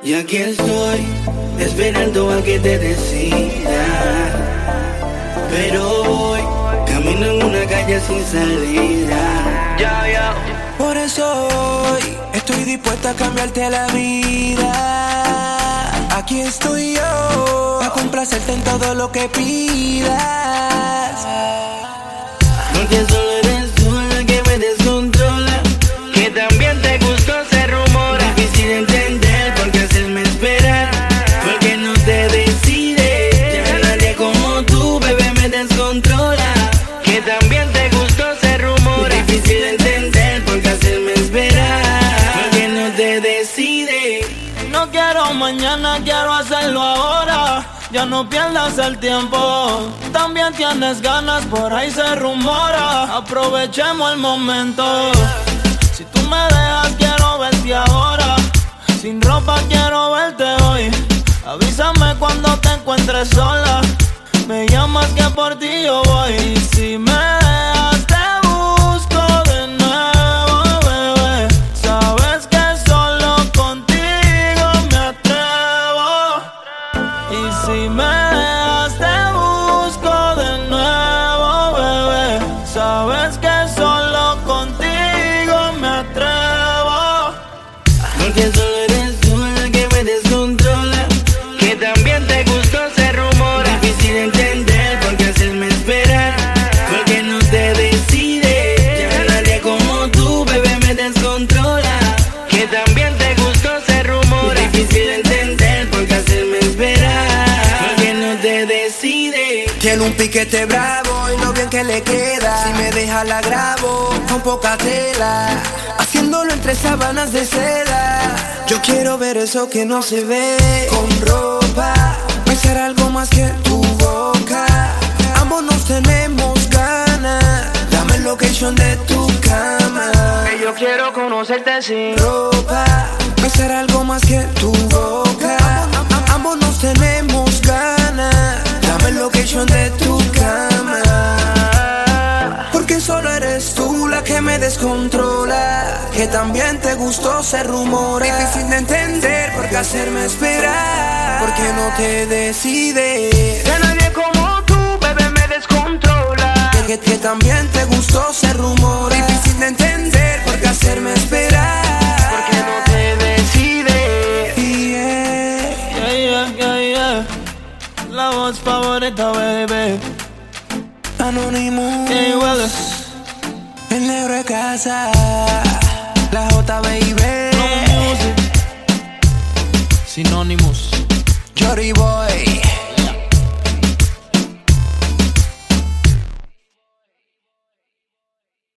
Y aquí estoy, esperando a que te decidas. Pero voy, camino en una calle sin salida. Por eso hoy estoy dispuesta a cambiarte la vida. Aquí estoy yo, a complacerte en todo lo que pidas. Porque solo eres tú la que me descontrola, que también te gustó, se rumora. Difícil de entender porque hacerme esperar, porque no te decides. Ya nadie como tú, bebé, me descontrola, que también te gustó, se rumora. Difícil de entender porque hacerme esperar, porque no te decides. No quiero mañana, quiero hacerlo ahora. Ya no pierdas el tiempo. También tienes ganas, por ahí se rumora. Aprovechemos el momento. Si tú me dejas, quiero verte ahora. Sin ropa quiero verte hoy. Avísame cuando te encuentres sola. Me llamas que por ti yo voy. Y si me dejas, te busco de nuevo, bebé. Sabes que solo contigo me atrevo. Y si me dejas, te busco de nuevo, bebé. Sabes que solo contigo me atrevo. Porque solo eres tú la que me descontrola, que también te gustó, se rumora. Difícil de entender porque hacerme esperar, porque no te decides. Ya nadie como tú, bebé, me descontrola, que también te gustó, se rumora. Difícil de entender porque hacerme esperar, porque no te decides. Tiene un piquete bravo y lo bien que le queda. Si me deja la grabo con poca tela, haciéndolo entre sábanas de seda. Yo quiero ver eso que no se ve con ropa, besar algo más que tu boca. Ambos nos tenemos ganas. Dame el location de tu cama, que yo quiero conocerte sin ropa, besar algo más que tu boca. Ambos nos tenemos ganas. Dame el location de tu cama, porque solo eres tú la que me descontrola, que también te gustó, se rumora. Difícil de entender porque hacerme esperar, porque no te decides. Que nadie como tú, bebé, me descontrola, que también te gustó, se rumora. Difícil de entender porque hacerme esperar, porque no te decides. Yeah. La voz favorita, baby. Anonymous, hey, well, el negro de casa, la J, baby. No music. Synonymous, Jory Boy.